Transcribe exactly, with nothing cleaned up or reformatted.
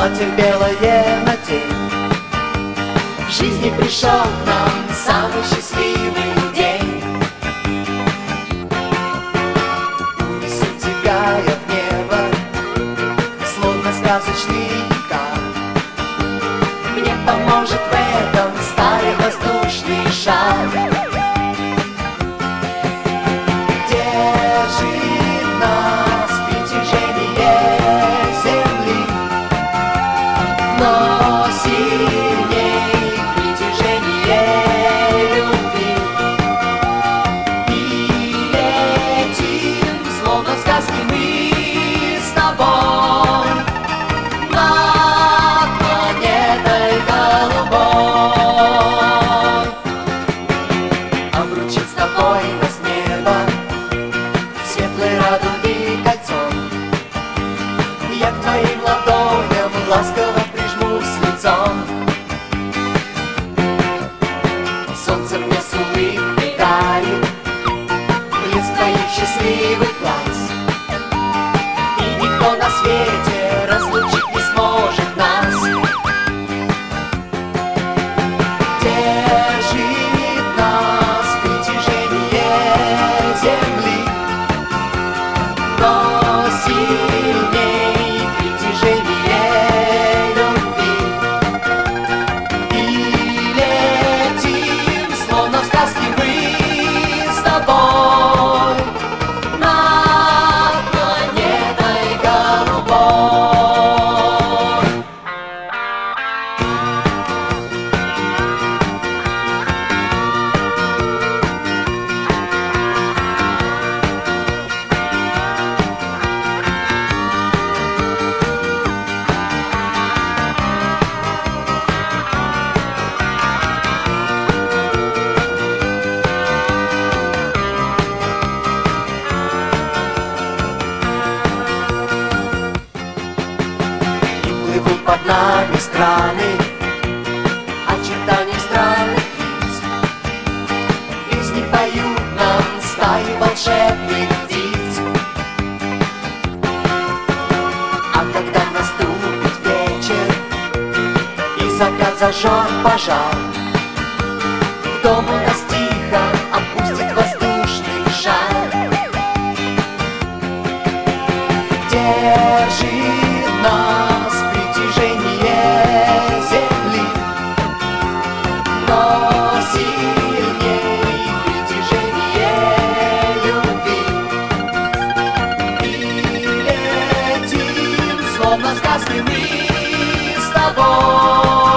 платье белое надень. В жизни пришел к нам самый счастливый день. Унесу тебя я в небо, словно сказочный гигант. Мне поможет в этом старый воздушный шар. Держит нас притяжение земли, но сильней притяжение любви. И летим, словно в сказке мы с тобой, над планетой голубой. Обручит с тобой нас небо светлой радуги кольцом. Я к твоим ладоням ласково прижмусь лицом. Солнце мне с улыбкой дарит блеск твоих счастливых глаз. И никто на свете разлучить не сможет нас. Держит нас притяжение земли, но сильней притяжение любви. И летим, словно в сказке мы с тобой, над планетой голубой. Плывут под нами страны, очертания странных лиц. Песни поют нам стаи волшебных птиц. А когда наступит вечер и закат зажжет пожар, к дому нас тихо опустит воздушный шар. Держит нас притяжение земли, но сильней притяжение любви. И летим, словно в сказке мы с тобой.